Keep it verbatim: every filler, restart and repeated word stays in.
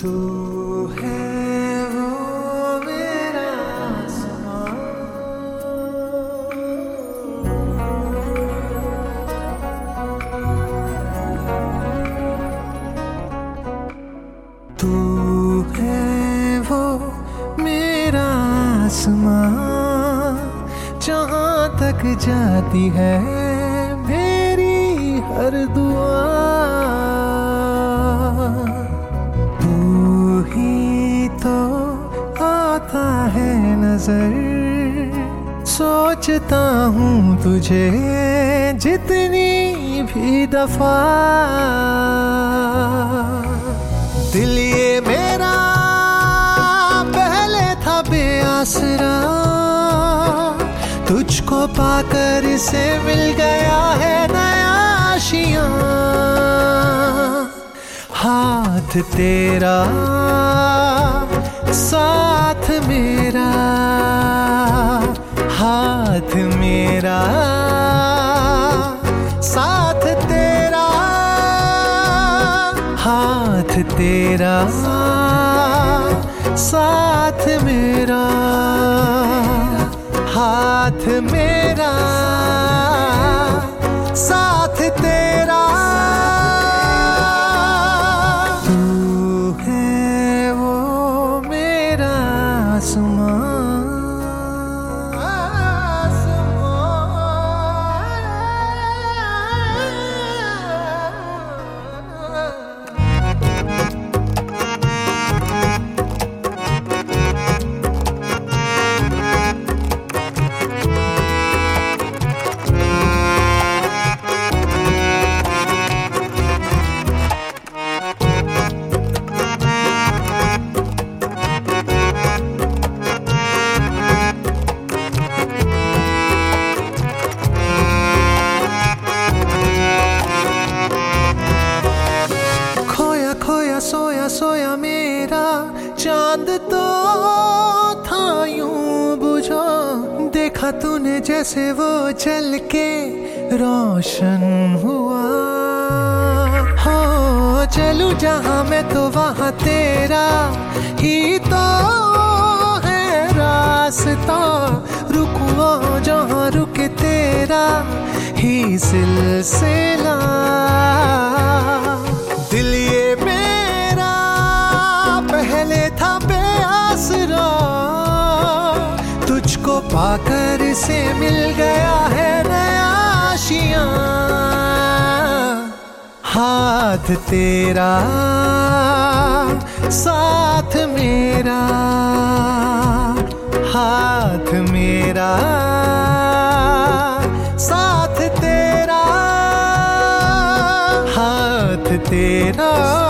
तू है वो मेरा आसमां, तू है वो मेरा आसमां, जहाँ तक जाती है मेरी हर दुआ। है नजर सोचता हूँ तुझे जितनी भी दफा, दिल ये मेरा पहले था बेआसरा, तुझको पाकर इसे मिल गया है नया आशियाँ। हाथ तेरा साथ मेरा, हाथ मेरा साथ तेरा, हाथ तेरा साथ मेरा, हाथ मेरा साथ तेरा। सोया सोया मेरा चांद तो था यूं बुझा, देखा तूने जैसे वो जल के रोशन हुआ। हो चलूं जहां मैं तो वहां तेरा ही तो है रास्ता, रुकूं जहां रुके तेरा ही सिलसिला। दिल ये मेरा पहले था बेआसरा, तुझको पाकर इसे मिल गया है नया आशियाँ। हाथ तेरा साथ मेरा, हाथ मेरा साथ तेरा, हाथ तेरा